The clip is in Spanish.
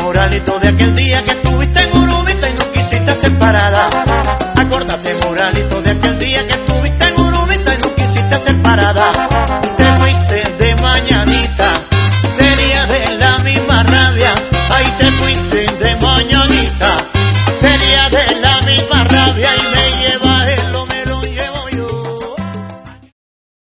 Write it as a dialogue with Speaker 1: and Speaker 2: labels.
Speaker 1: moralito de aquel día que estuviste en Urubita y no quisiste hacer parada.